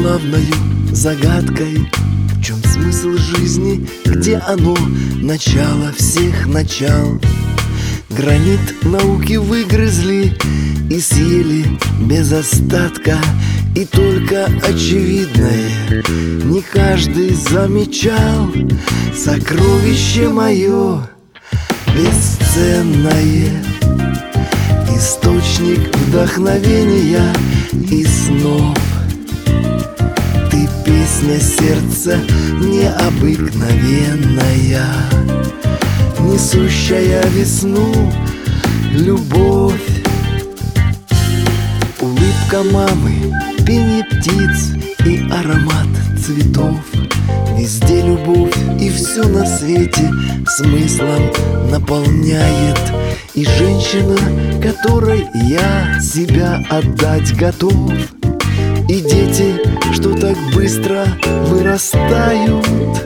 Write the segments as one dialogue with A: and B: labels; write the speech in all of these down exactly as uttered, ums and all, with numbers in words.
A: главною загадкой. В чем смысл жизни, где оно, начало всех начал? Гранит науки выгрызли и съели без остатка. И только очевидное не каждый замечал. Сокровище мое бесценное, источник вдохновения и снов. Ты песня сердца необыкновенная, несущая весну, любовь. Улыбка мамы, пение птиц и аромат цветов. Везде любовь, и все на свете смыслом наполняет. И женщина, которой я себя отдать готов. И дети, что так быстро вырастают.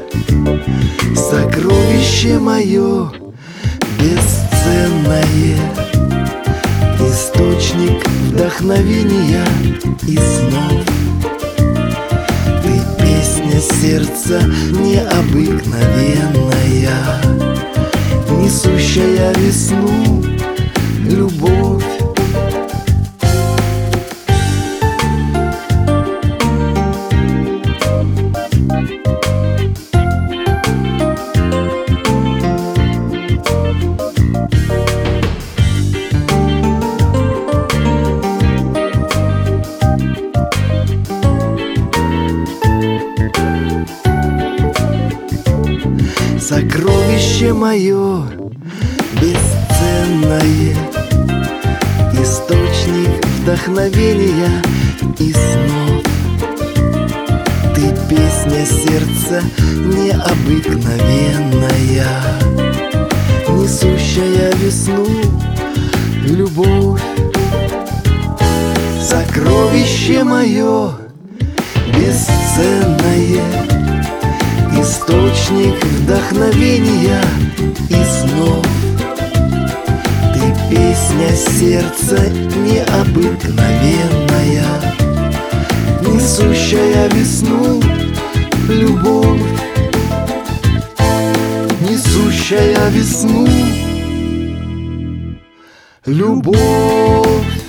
A: Сокровище мое бесценное, источник вдохновения и снов. Ты песня сердца необыкновенная, несущая весну, любовь. Сокровище мое бесценное, источник вдохновения и снов. Ты песня сердца необыкновенная, несущая весну, любовь. Сокровище мое бесценное, источник вдохновения и снов. Ты песня сердца необыкновенная, несущая весну, любовь. Несущая весну, любовь.